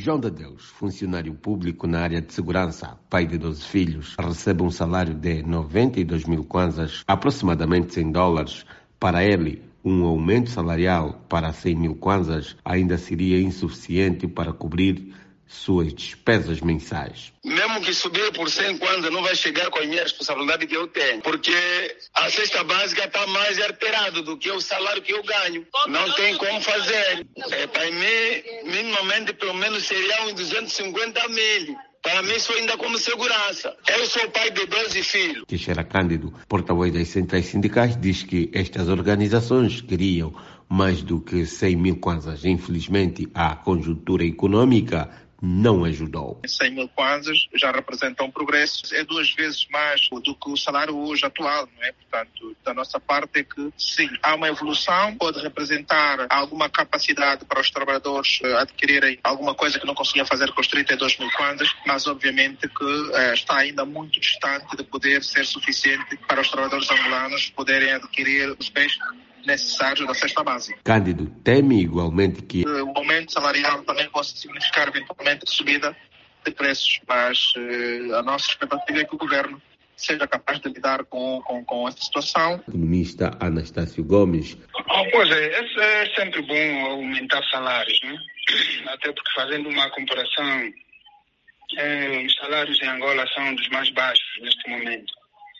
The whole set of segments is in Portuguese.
João de Deus, funcionário público na área de segurança, pai de 12 filhos, recebe um salário de 92 mil kwanzas, aproximadamente $100. Para ele, um aumento salarial para 100 mil kwanzas ainda seria insuficiente para cobrir suas despesas mensais. Mesmo que subir por 100 kwanzas, não vai chegar com a minha responsabilidade que eu tenho, porque a cesta básica está mais alterada do que o salário que eu ganho. Não tem como fazer. Para mim, minimamente, pelo menos seria uns 250 mil. Para mim, isso ainda como segurança. Eu sou pai de 12 filhos. Teixeira Cândido, porta-voz das centrais sindicais, diz que estas organizações queriam mais do que 100 mil kwanzas. Infelizmente, a conjuntura econômica não ajudou. 100 mil kwanzas já representa um progresso, é 2 vezes mais do que o salário hoje atual, não é? Portanto, da nossa parte é que sim, há uma evolução, pode representar alguma capacidade para os trabalhadores adquirirem alguma coisa que não conseguiam fazer com os 32 mil kwanzas, mas obviamente que está ainda muito distante de poder ser suficiente para os trabalhadores angolanos poderem adquirir os bens necessários da cesta básica. Cândido teme igualmente que o aumento salarial também possa significar eventualmente subida de preços, mas a nossa expectativa é que o governo seja capaz de lidar com essa situação. O economista Anastácio Gomes. Pois é sempre bom aumentar salários, né? Até porque fazendo uma comparação, os salários em Angola são dos mais baixos neste momento.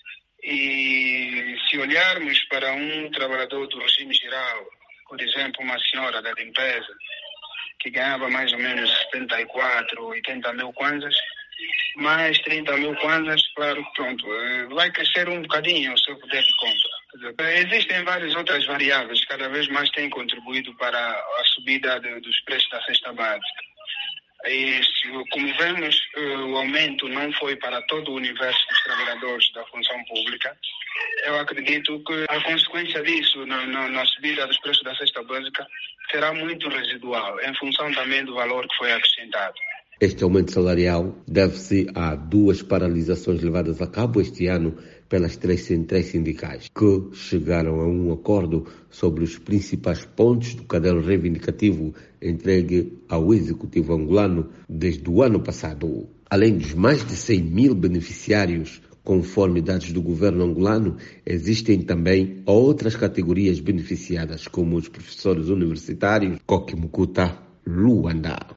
E se olharmos para um trabalhador do regime geral, por exemplo, uma senhora da limpeza, que ganhava mais ou menos 74, 80 mil kwanzas, mais 30 mil kwanzas, claro, pronto, vai crescer um bocadinho o seu poder de compra. Existem várias outras variáveis que cada vez mais têm contribuído para a subida dos preços da cesta básica. E, como vemos, o aumento não foi para todo o universo dos trabalhadores da função pública. Eu acredito que a consequência disso na subida dos preços da cesta básica será muito residual, em função também do valor que foi acrescentado. Este aumento salarial deve-se a 2 paralisações levadas a cabo este ano pelas 3 centrais sindicais, que chegaram a um acordo sobre os principais pontos do caderno reivindicativo entregue ao Executivo angolano desde o ano passado. Além dos mais de 100 mil beneficiários, conforme dados do governo angolano, existem também outras categorias beneficiadas, como os professores universitários, Coque Mucuta, Luanda.